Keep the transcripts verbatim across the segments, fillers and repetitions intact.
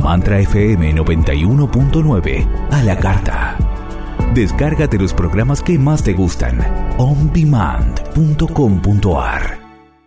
Mantra F M noventa y uno punto nueve a la carta. Descárgate los programas que más te gustan. on demand punto com punto a r.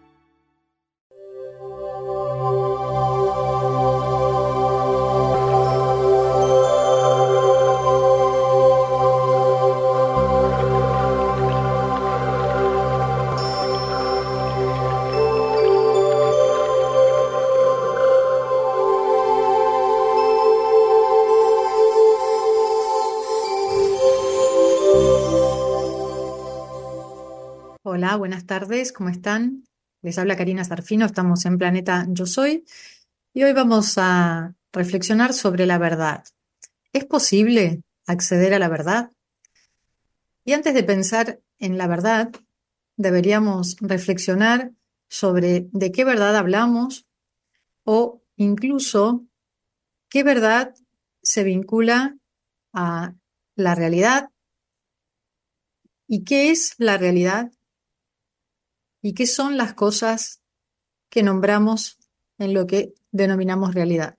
Hola, buenas tardes, ¿cómo están? Les habla Karina Zarfino, estamos en Planeta Yo Soy y hoy vamos a reflexionar sobre la verdad. ¿Es posible acceder a la verdad? Y antes de pensar en la verdad, deberíamos reflexionar sobre de qué verdad hablamos o incluso qué verdad se vincula a la realidad y qué es la realidad y qué son las cosas que nombramos en lo que denominamos realidad.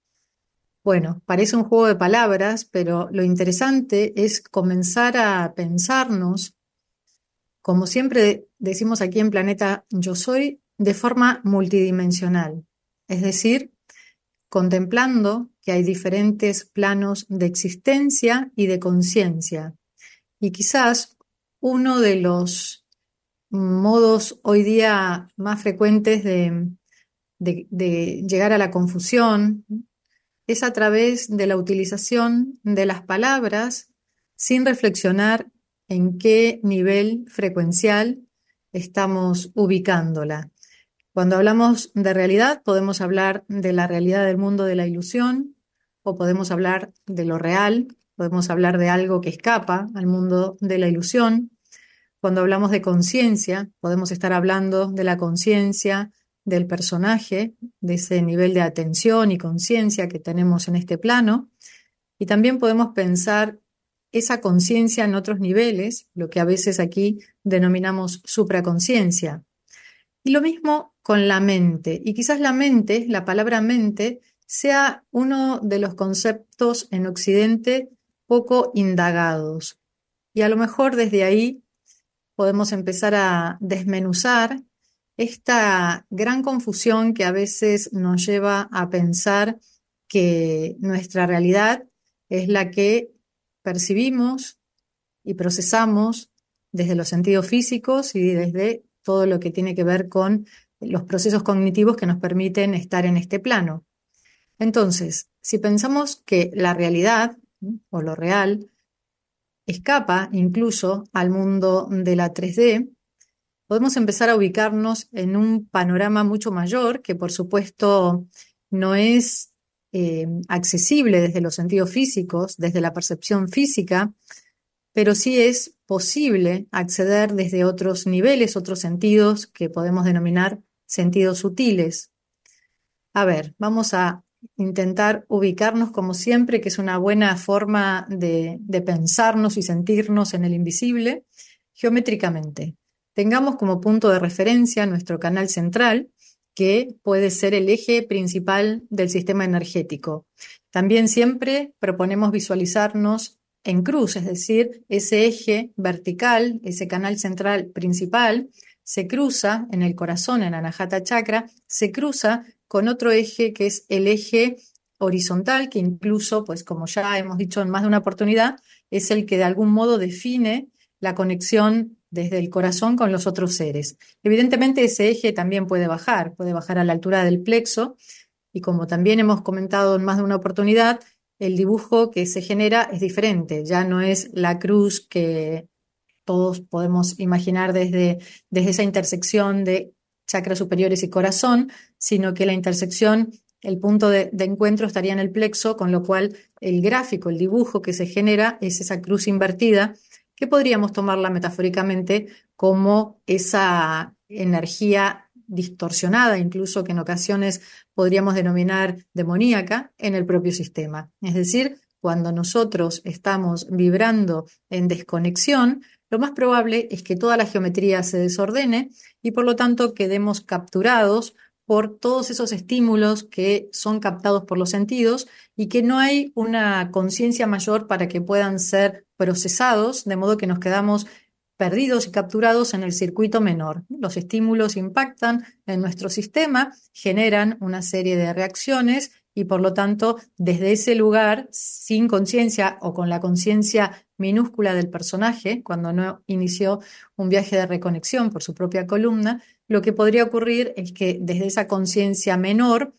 Bueno, parece un juego de palabras, pero lo interesante es comenzar a pensarnos, como siempre decimos aquí en Planeta Yo Soy, de forma multidimensional, es decir, contemplando que hay diferentes planos de existencia y de conciencia. Y quizás uno de los modos hoy día más frecuentes de De, de llegar a la confusión, es a través de la utilización de las palabras sin reflexionar en qué nivel frecuencial estamos ubicándola. Cuando hablamos de realidad, podemos hablar de la realidad del mundo de la ilusión o podemos hablar de lo real, podemos hablar de algo que escapa al mundo de la ilusión. Cuando hablamos de conciencia, podemos estar hablando de la conciencia del personaje, de ese nivel de atención y conciencia que tenemos en este plano. Y también podemos pensar esa conciencia en otros niveles, lo que a veces aquí denominamos supraconciencia. Y lo mismo con la mente. Y quizás la mente, la palabra mente, sea uno de los conceptos en Occidente poco indagados. Y a lo mejor desde ahí podemos empezar a desmenuzar esta gran confusión que a veces nos lleva a pensar que nuestra realidad es la que percibimos y procesamos desde los sentidos físicos y desde todo lo que tiene que ver con los procesos cognitivos que nos permiten estar en este plano. Entonces, si pensamos que la realidad o lo real escapa incluso al mundo de la tres D, podemos empezar a ubicarnos en un panorama mucho mayor que por supuesto no es eh, accesible desde los sentidos físicos, desde la percepción física, pero sí es posible acceder desde otros niveles, otros sentidos que podemos denominar sentidos sutiles. A ver, vamos a intentar ubicarnos como siempre, que es una buena forma de, de pensarnos y sentirnos en el invisible, geométricamente. Tengamos como punto de referencia nuestro canal central, que puede ser el eje principal del sistema energético. También siempre proponemos visualizarnos en cruz, es decir, ese eje vertical, ese canal central principal, se cruza en el corazón, en Anahata Chakra, se cruza con otro eje que es el eje horizontal, que incluso, pues como ya hemos dicho en más de una oportunidad, es el que de algún modo define la conexión desde el corazón con los otros seres. Evidentemente ese eje también puede bajar, puede bajar a la altura del plexo y como también hemos comentado en más de una oportunidad, el dibujo que se genera es diferente, ya no es la cruz que todos podemos imaginar desde, desde esa intersección de chakras superiores y corazón, sino que la intersección, el punto de, de encuentro estaría en el plexo, con lo cual el gráfico, el dibujo que se genera es esa cruz invertida, que podríamos tomarla metafóricamente como esa energía distorsionada, incluso que en ocasiones podríamos denominar demoníaca, en el propio sistema. Es decir, cuando nosotros estamos vibrando en desconexión, lo más probable es que toda la geometría se desordene y por lo tanto quedemos capturados por todos esos estímulos que son captados por los sentidos y que no hay una conciencia mayor para que puedan ser procesados, de modo que nos quedamos perdidos y capturados en el circuito menor. Los estímulos impactan en nuestro sistema, generan una serie de reacciones y por lo tanto, desde ese lugar, sin conciencia o con la conciencia minúscula del personaje, cuando no inició un viaje de reconexión por su propia columna, lo que podría ocurrir es que desde esa conciencia menor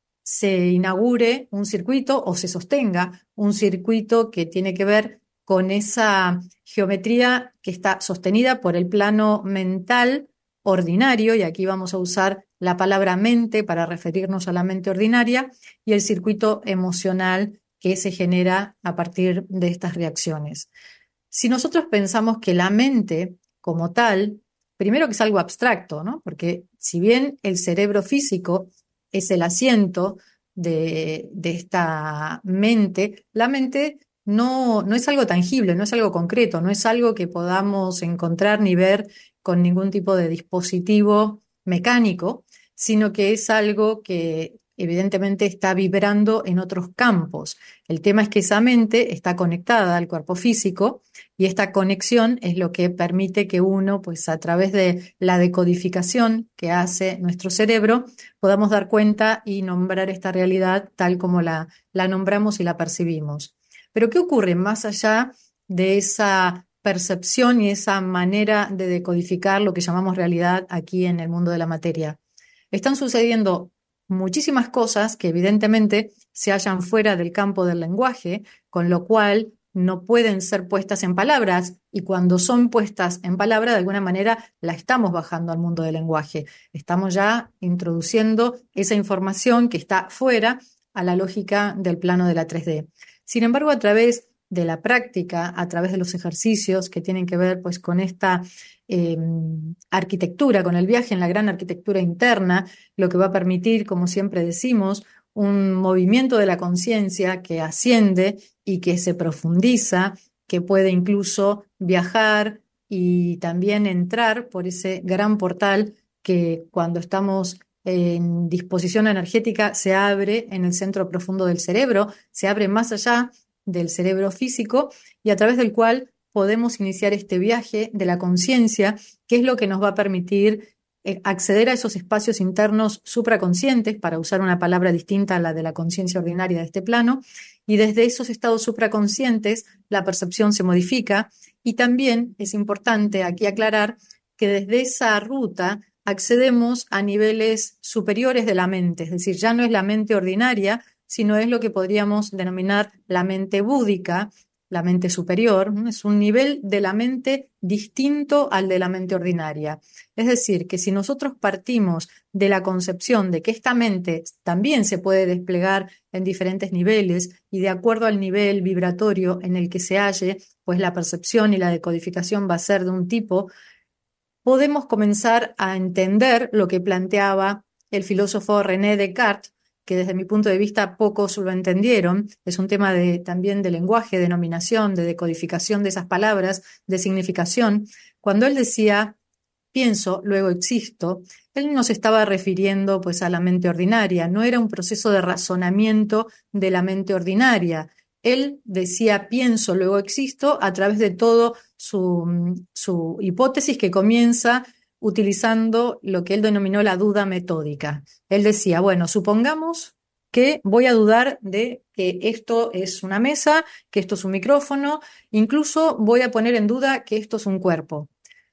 se inaugure un circuito o se sostenga un circuito que tiene que ver con esa geometría que está sostenida por el plano mental ordinario, y aquí vamos a usar la palabra mente para referirnos a la mente ordinaria, y el circuito emocional que se genera a partir de estas reacciones. Si nosotros pensamos que la mente como tal, primero que es algo abstracto, ¿no? Porque si bien el cerebro físico es el asiento de, de esta mente, la mente no, no es algo tangible, no es algo concreto, no es algo que podamos encontrar ni ver con ningún tipo de dispositivo mecánico, sino que es algo que evidentemente está vibrando en otros campos. El tema es que esa mente está conectada al cuerpo físico y esta conexión es lo que permite que uno, pues a través de la decodificación que hace nuestro cerebro, podamos dar cuenta y nombrar esta realidad tal como la, la nombramos y la percibimos. Pero ¿qué ocurre más allá de esa percepción y esa manera de decodificar lo que llamamos realidad aquí en el mundo de la materia? Están sucediendo muchísimas cosas que evidentemente se hallan fuera del campo del lenguaje, con lo cual no pueden ser puestas en palabras, y cuando son puestas en palabra, de alguna manera la estamos bajando al mundo del lenguaje. Estamos ya introduciendo esa información que está fuera a la lógica del plano de la tres D. Sin embargo, a través de la práctica, a través de los ejercicios que tienen que ver pues con esta eh, arquitectura, con el viaje en la gran arquitectura interna, lo que va a permitir, como siempre decimos, un movimiento de la conciencia que asciende y que se profundiza, que puede incluso viajar y también entrar por ese gran portal que cuando estamos en disposición energética se abre en el centro profundo del cerebro, se abre más allá del cerebro físico y a través del cual podemos iniciar este viaje de la conciencia, que es lo que nos va a permitir eh, acceder a esos espacios internos supraconscientes, para usar una palabra distinta a la de la conciencia ordinaria de este plano, y desde esos estados supraconscientes la percepción se modifica, y también es importante aquí aclarar que desde esa ruta accedemos a niveles superiores de la mente, es decir, ya no es la mente ordinaria, sino es lo que podríamos denominar la mente búdica, la mente superior. Es un nivel de la mente distinto al de la mente ordinaria. Es decir, que si nosotros partimos de la concepción de que esta mente también se puede desplegar en diferentes niveles y de acuerdo al nivel vibratorio en el que se halle, pues la percepción y la decodificación va a ser de un tipo, podemos comenzar a entender lo que planteaba el filósofo René Descartes, que desde mi punto de vista pocos lo entendieron. Es un tema de, también de lenguaje, de nominación, de decodificación de esas palabras, de significación. Cuando él decía pienso, luego existo, él no se estaba refiriendo pues a la mente ordinaria, no era un proceso de razonamiento de la mente ordinaria. Él decía pienso, luego existo a través de todo su, su hipótesis, que comienza utilizando lo que él denominó la duda metódica. Él decía, bueno, supongamos que voy a dudar de que esto es una mesa, que esto es un micrófono, incluso voy a poner en duda que esto es un cuerpo.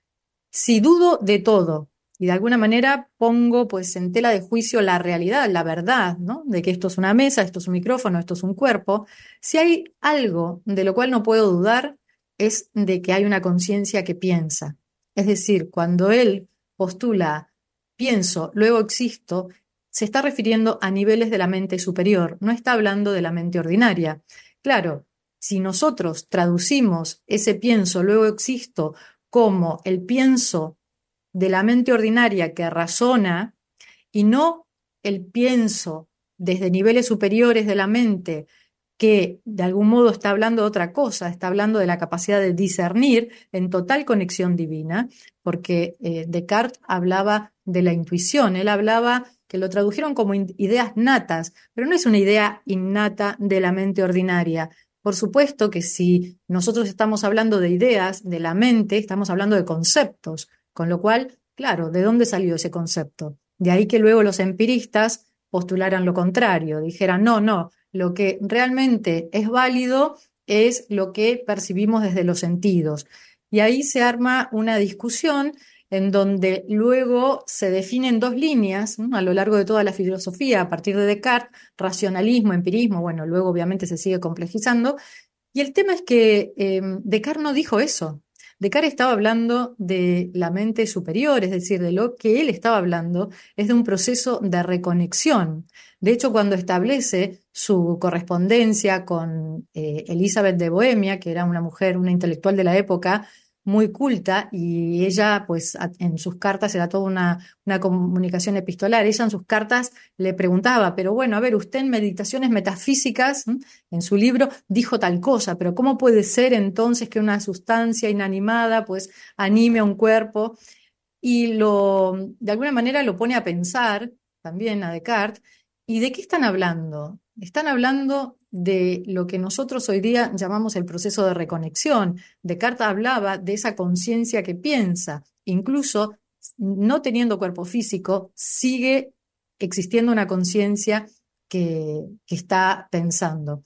Si dudo de todo y de alguna manera pongo pues en tela de juicio la realidad, la verdad, ¿no? De que esto es una mesa, esto es un micrófono, esto es un cuerpo, si hay algo de lo cual no puedo dudar es de que hay una conciencia que piensa. Es decir, cuando él postula pienso, luego existo, se está refiriendo a niveles de la mente superior, no está hablando de la mente ordinaria. Claro, si nosotros traducimos ese pienso, luego existo, como el pienso de la mente ordinaria que razona y no el pienso desde niveles superiores de la mente que de algún modo está hablando de otra cosa, está hablando de la capacidad de discernir en total conexión divina, porque eh, Descartes hablaba de la intuición, él hablaba que lo tradujeron como ideas natas, pero no es una idea innata de la mente ordinaria. Por supuesto que si nosotros estamos hablando de ideas de la mente, estamos hablando de conceptos, con lo cual, claro, ¿de dónde salió ese concepto? De ahí que luego los empiristas postularan lo contrario, dijeran, no, no, lo que realmente es válido es lo que percibimos desde los sentidos. Y ahí se arma una discusión en donde luego se definen dos líneas, ¿no?, a lo largo de toda la filosofía, a partir de Descartes, racionalismo, empirismo, bueno, luego obviamente se sigue complejizando. Y el tema es que eh, Descartes no dijo eso. Descartes estaba hablando de la mente superior, es decir, de lo que él estaba hablando es de un proceso de reconexión. De hecho, cuando establece su correspondencia con eh, Elizabeth de Bohemia, que era una mujer, una intelectual de la época, muy culta, y ella, pues, a- en sus cartas era toda una, una comunicación epistolar. Ella en sus cartas le preguntaba, pero bueno, a ver, usted en Meditaciones Metafísicas, ¿m?, en su libro, dijo tal cosa, pero ¿cómo puede ser entonces que una sustancia inanimada, pues, anime a un cuerpo? Y lo, de alguna manera lo pone a pensar también a Descartes. ¿Y de qué están hablando? Están hablando de lo que nosotros hoy día llamamos el proceso de reconexión. Descartes hablaba de esa conciencia que piensa, incluso no teniendo cuerpo físico, sigue existiendo una conciencia que, que está pensando.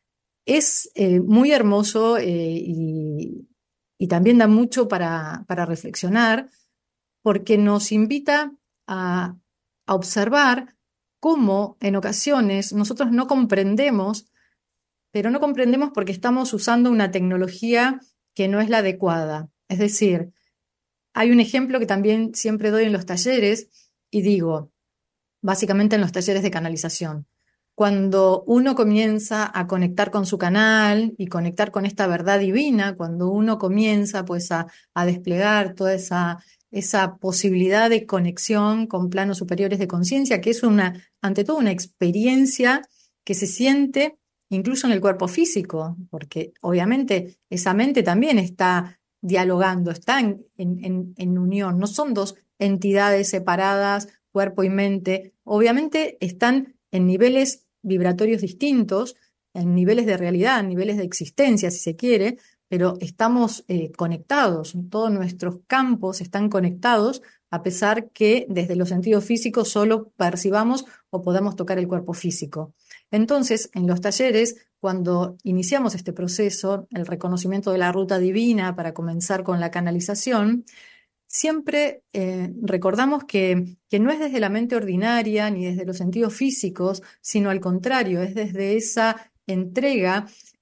Es eh, muy hermoso, eh, y, y también da mucho para, para reflexionar porque nos invita a, a observar cómo en ocasiones nosotros no comprendemos, pero no comprendemos porque estamos usando una tecnología que no es la adecuada. Es decir, hay un ejemplo que también siempre doy en los talleres y digo, básicamente en los talleres de canalización. Cuando uno comienza a conectar con su canal y conectar con esta verdad divina, cuando uno comienza pues a, a desplegar toda esa, esa posibilidad de conexión con planos superiores de conciencia, que es una, ante todo, una experiencia que se siente incluso en el cuerpo físico, porque obviamente esa mente también está dialogando, está en, en, en en unión, no son dos entidades separadas, cuerpo y mente. Obviamente están en niveles vibratorios distintos, en niveles de realidad, en niveles de existencia, si se quiere, pero estamos eh, conectados, todos nuestros campos están conectados, a pesar que desde los sentidos físicos solo percibamos o podamos tocar el cuerpo físico. Entonces, en los talleres, cuando iniciamos este proceso, el reconocimiento de la ruta divina para comenzar con la canalización, siempre eh, recordamos que, que no es desde la mente ordinaria ni desde los sentidos físicos, sino al contrario, es desde esa entrega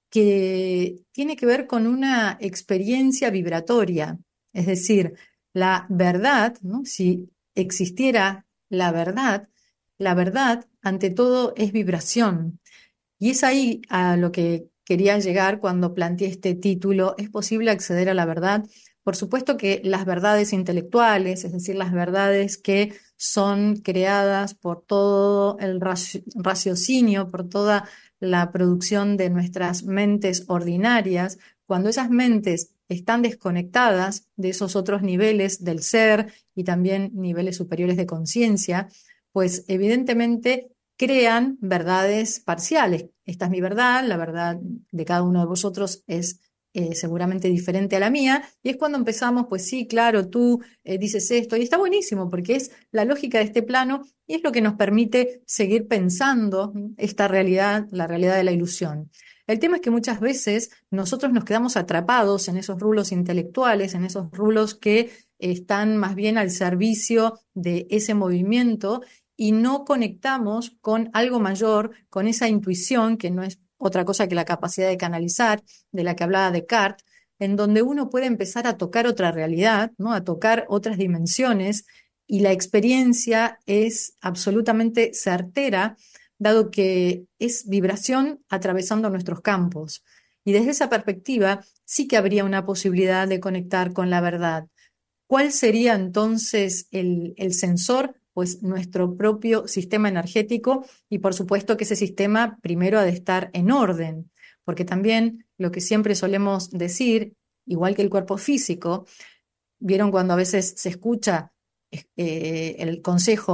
que tiene que ver con una experiencia vibratoria. Es decir, la verdad, ¿no?, si existiera la verdad, la verdad ante todo es vibración. Y es ahí a lo que quería llegar cuando planteé este título. ¿Es posible acceder a la verdad? Por supuesto que las verdades intelectuales, es decir, las verdades que son creadas por todo el raci- raciocinio, por toda la producción de nuestras mentes ordinarias, cuando esas mentes están desconectadas de esos otros niveles del ser y también niveles superiores de conciencia, pues evidentemente crean verdades parciales. Esta es mi verdad, la verdad de cada uno de vosotros es eh, seguramente diferente a la mía, y es cuando empezamos, pues sí, claro, tú eh, dices esto, y está buenísimo porque es la lógica de este plano y es lo que nos permite seguir pensando esta realidad, la realidad de la ilusión. El tema es que muchas veces nosotros nos quedamos atrapados en esos rulos intelectuales, en esos rulos que están más bien al servicio de ese movimiento y no conectamos con algo mayor, con esa intuición, que no es otra cosa que la capacidad de canalizar, de la que hablaba Descartes, en donde uno puede empezar a tocar otra realidad, ¿no?, a tocar otras dimensiones, y la experiencia es absolutamente certera, dado que es vibración atravesando nuestros campos. Y desde esa perspectiva, sí que habría una posibilidad de conectar con la verdad. ¿Cuál sería entonces el, el sensor? Pues nuestro propio sistema energético, y por supuesto que ese sistema primero ha de estar en orden, porque también lo que siempre solemos decir, igual que el cuerpo físico, vieron cuando a veces se escucha eh, el consejo,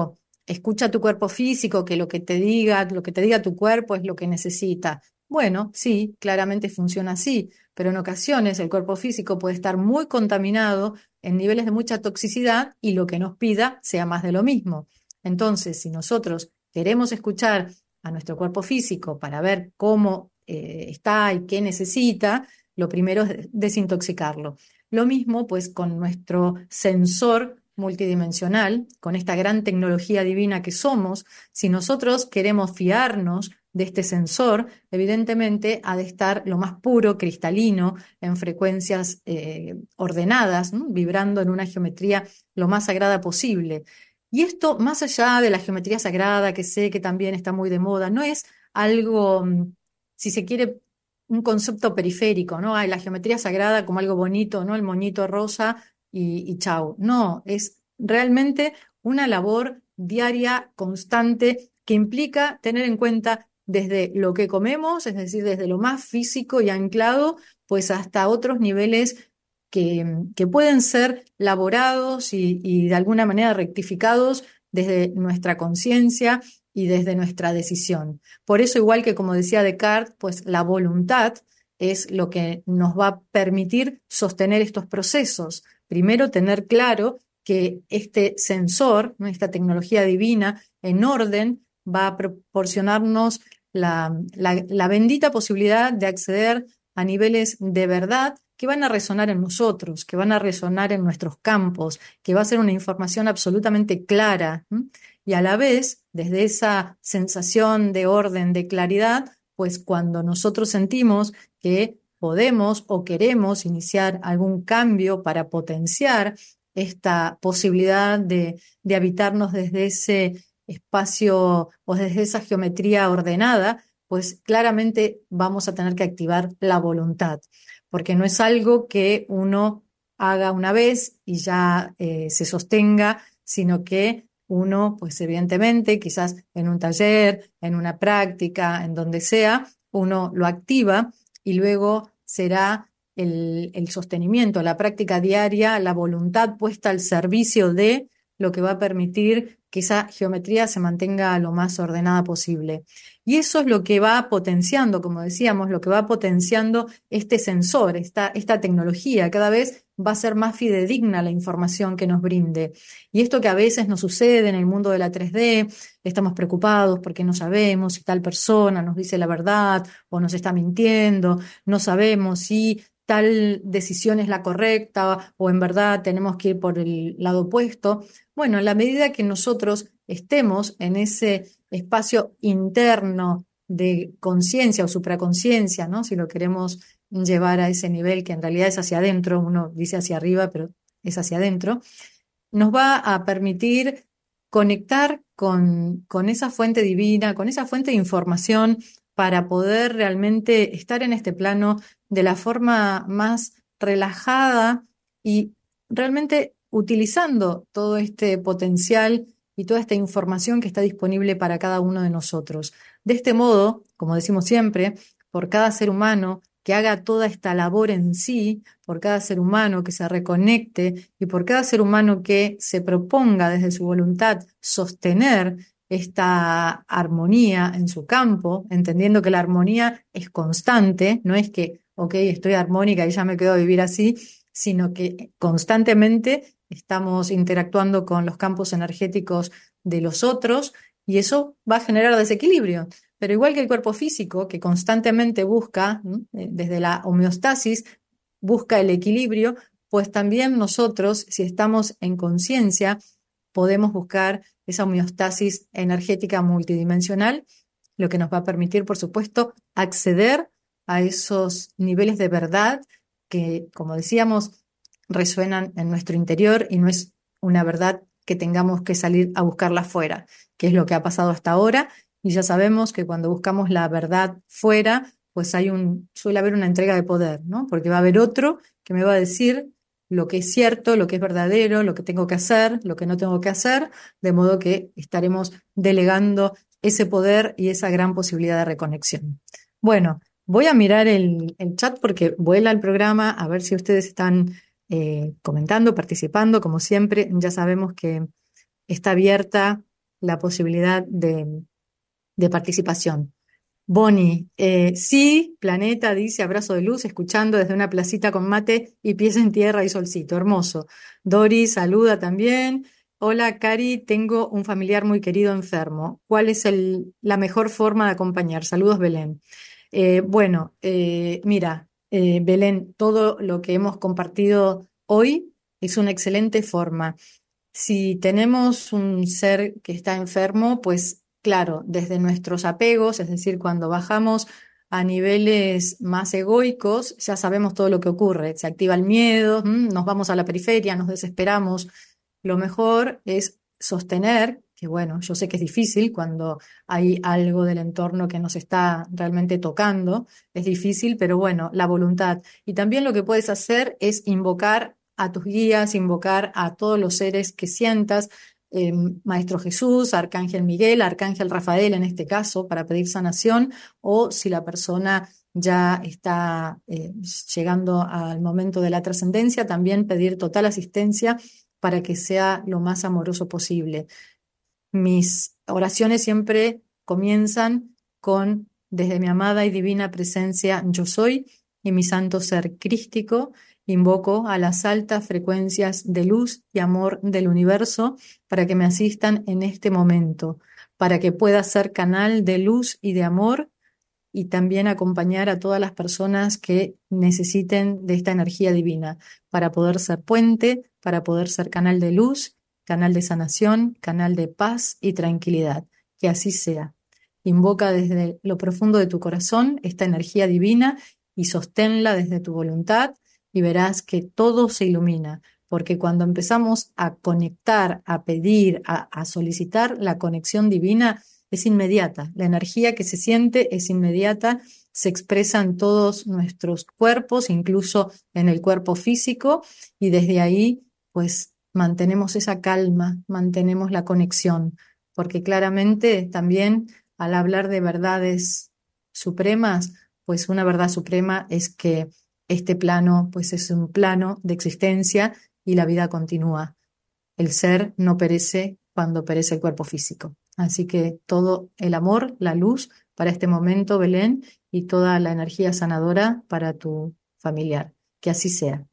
escucha tu cuerpo físico, que lo que te diga, lo que te diga tu cuerpo es lo que necesita. Bueno, sí, claramente funciona así, pero en ocasiones el cuerpo físico puede estar muy contaminado en niveles de mucha toxicidad y lo que nos pida sea más de lo mismo. Entonces, si nosotros queremos escuchar a nuestro cuerpo físico para ver cómo eh, está y qué necesita, lo primero es desintoxicarlo. Lo mismo pues con nuestro sensor multidimensional, con esta gran tecnología divina que somos. Si nosotros queremos fiarnos de este sensor, evidentemente ha de estar lo más puro, cristalino, en frecuencias eh, ordenadas, ¿no? Vibrando en una geometría lo más sagrada posible. Y esto, más allá de la geometría sagrada, que sé que también está muy de moda, no es algo, mm, si se quiere, un concepto periférico, ¿no? Hay la geometría sagrada como algo bonito, ¿no? El moñito rosa y, y chau. No, es realmente una labor diaria, constante, que implica tener en cuenta desde lo que comemos, es decir, desde lo más físico y anclado, pues hasta otros niveles que, que pueden ser laborados y, y de alguna manera rectificados desde nuestra conciencia y desde nuestra decisión. Por eso, igual que como decía Descartes, pues la voluntad es lo que nos va a permitir sostener estos procesos. Primero, tener claro que este sensor, ¿no? Esta tecnología divina en orden, va a proporcionarnos la, la, la bendita posibilidad de acceder a niveles de verdad que van a resonar en nosotros, que van a resonar en nuestros campos, que va a ser una información absolutamente clara. ¿m? Y a la vez, desde esa sensación de orden, de claridad, pues cuando nosotros sentimos que podemos o queremos iniciar algún cambio para potenciar esta posibilidad de, de habitarnos desde ese espacio o desde esa geometría ordenada, pues claramente vamos a tener que activar la voluntad, porque no es algo que uno haga una vez y ya eh, se sostenga, sino que uno, pues evidentemente, quizás en un taller, en una práctica, en donde sea, uno lo activa y luego será el, el sostenimiento, la práctica diaria, la voluntad puesta al servicio de lo que va a permitir que esa geometría se mantenga lo más ordenada posible. Y eso es lo que va potenciando, como decíamos, lo que va potenciando este sensor, esta, esta tecnología. Cada vez va a ser más fidedigna la información que nos brinde. Y esto que a veces nos sucede en el mundo de la tres D, estamos preocupados porque no sabemos si tal persona nos dice la verdad o nos está mintiendo, no sabemos si tal decisión es la correcta o en verdad tenemos que ir por el lado opuesto. Bueno, en la medida que nosotros estemos en ese espacio interno de conciencia o supraconciencia, ¿no? Si lo queremos llevar a ese nivel que en realidad es hacia adentro, uno dice hacia arriba, pero es hacia adentro, nos va a permitir conectar con, con esa fuente divina, con esa fuente de información para poder realmente estar en este plano de la forma más relajada y realmente utilizando todo este potencial y toda esta información que está disponible para cada uno de nosotros. De este modo, como decimos siempre, por cada ser humano que haga toda esta labor en sí, por cada ser humano que se reconecte y por cada ser humano que se proponga desde su voluntad sostener esta armonía en su campo, entendiendo que la armonía es constante, no es que, ok, estoy armónica y ya me quedo a vivir así, sino que constantemente estamos interactuando con los campos energéticos de los otros y eso va a generar desequilibrio. Pero igual que el cuerpo físico, que constantemente busca, ¿no? desde la homeostasis, busca el equilibrio, pues también nosotros, si estamos en conciencia, podemos buscar esa homeostasis energética multidimensional, lo que nos va a permitir, por supuesto, acceder a esos niveles de verdad que, como decíamos, resuenan en nuestro interior y no es una verdad que tengamos que salir a buscarla fuera, que es lo que ha pasado hasta ahora. Y ya sabemos que cuando buscamos la verdad fuera, pues hay un, suele haber una entrega de poder, ¿no? Porque va a haber otro que me va a decir lo que es cierto, lo que es verdadero, lo que tengo que hacer, lo que no tengo que hacer, de modo que estaremos delegando ese poder y esa gran posibilidad de reconexión. Bueno, voy a mirar el, el chat porque vuela el programa, a ver si ustedes están eh, comentando, participando, como siempre, ya sabemos que está abierta la posibilidad de, de participación. Bonnie, eh, sí, Planeta dice abrazo de luz, escuchando desde una placita con mate y pies en tierra y solcito, hermoso. Dori saluda también. Hola, Cari, tengo un familiar muy querido enfermo. ¿Cuál es el, la mejor forma de acompañar? Saludos, Belén. Eh, bueno, eh, mira, eh, Belén, todo lo que hemos compartido hoy es una excelente forma. Si tenemos un ser que está enfermo, pues claro, desde nuestros apegos, es decir, cuando bajamos a niveles más egoicos, ya sabemos todo lo que ocurre. Se activa el miedo, ¿m? Nos vamos a la periferia, nos desesperamos. Lo mejor es sostener, que bueno, yo sé que es difícil cuando hay algo del entorno que nos está realmente tocando, es difícil, pero bueno, la voluntad. Y también lo que puedes hacer es invocar a tus guías, invocar a todos los seres que sientas, eh, Maestro Jesús, Arcángel Miguel, Arcángel Rafael en este caso, para pedir sanación, o si la persona ya está eh, llegando al momento de la trascendencia, también pedir total asistencia para que sea lo más amoroso posible. Mis oraciones siempre comienzan con: desde mi amada y divina presencia yo soy y mi santo ser crístico, invoco a las altas frecuencias de luz y amor del universo para que me asistan en este momento, para que pueda ser canal de luz y de amor y también acompañar a todas las personas que necesiten de esta energía divina, para poder ser puente, para poder ser canal de luz, canal de sanación, canal de paz y tranquilidad. Que así sea. Invoca desde lo profundo de tu corazón esta energía divina y sosténla desde tu voluntad y verás que todo se ilumina, porque cuando empezamos a conectar, a pedir, a, a solicitar, la conexión divina es inmediata. La energía que se siente es inmediata, se expresa en todos nuestros cuerpos, incluso en el cuerpo físico, y desde ahí pues mantenemos esa calma, mantenemos la conexión, porque claramente también al hablar de verdades supremas, pues una verdad suprema es que este plano pues es un plano de existencia y la vida continúa. El ser no perece cuando perece el cuerpo físico. Así que todo el amor, la luz para este momento, Belén, y toda la energía sanadora para tu familiar. Que así sea.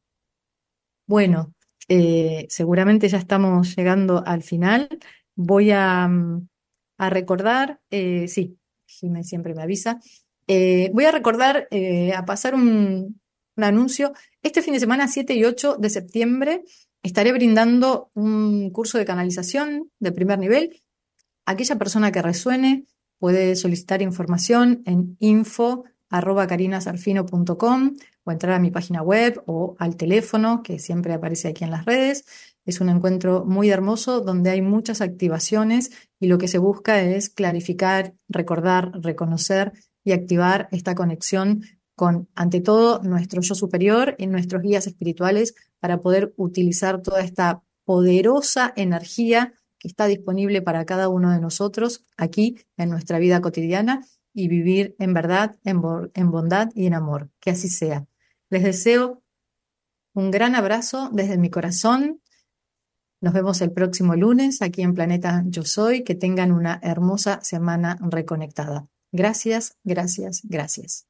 Bueno, eh, seguramente ya estamos llegando al final. Voy a, mm, a recordar, eh, sí, Jimé siempre me avisa. Eh, voy a recordar, eh, a pasar un, un anuncio. Este fin de semana, siete y ocho de septiembre, estaré brindando un curso de canalización de primer nivel. Aquella persona que resuene puede solicitar información en info arroba carinasarfino punto com o entrar a mi página web o al teléfono que siempre aparece aquí en las redes. Es un encuentro muy hermoso donde hay muchas activaciones y lo que se busca es clarificar, recordar, reconocer y activar esta conexión con, ante todo, nuestro yo superior y nuestros guías espirituales para poder utilizar toda esta poderosa energía que está disponible para cada uno de nosotros aquí en nuestra vida cotidiana y vivir en verdad, en, bo- en bondad y en amor. Que así sea. Les deseo un gran abrazo desde mi corazón. Nos vemos el próximo lunes aquí en Planeta Yo Soy. Que tengan una hermosa semana reconectada. Gracias, gracias, gracias.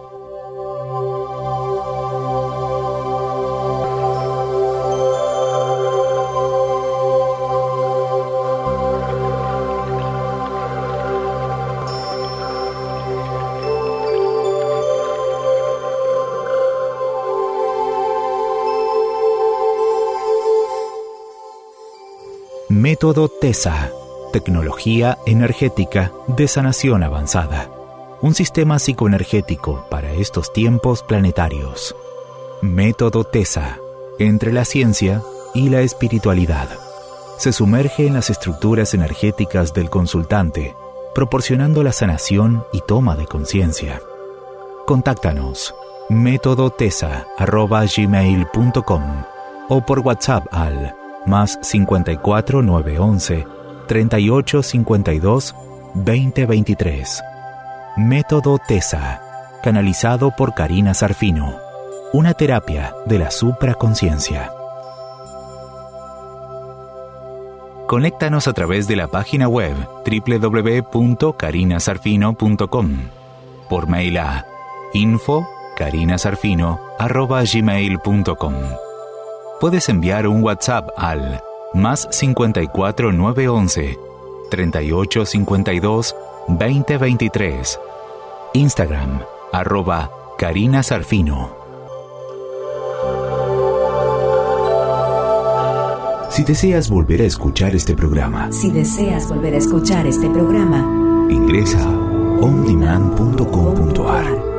Método TESA, tecnología energética de sanación avanzada. Un sistema psicoenergético para estos tiempos planetarios. Método TESA, entre la ciencia y la espiritualidad. Se sumerge en las estructuras energéticas del consultante, proporcionando la sanación y toma de conciencia. Contáctanos método tesa arroba gmail punto com o por WhatsApp al más cincuenta y cuatro nueve once treinta y ocho cincuenta y dos veinte veintitrés. Método TESA, canalizado por Karina Sarfino, una terapia de la supraconciencia. Conéctanos a través de la página web doble u doble u doble u punto karina sarfino punto com, por mail a info carinasarfino arroba gmail punto com. Puedes enviar un WhatsApp al más cincuenta y cuatro nueve once treinta y ocho cincuenta y dos veinte veintitrés. Instagram arroba carinasarfino. Si deseas volver a escuchar este programa, Si deseas volver a escuchar este programa, ingresa a ondemand punto com punto ar.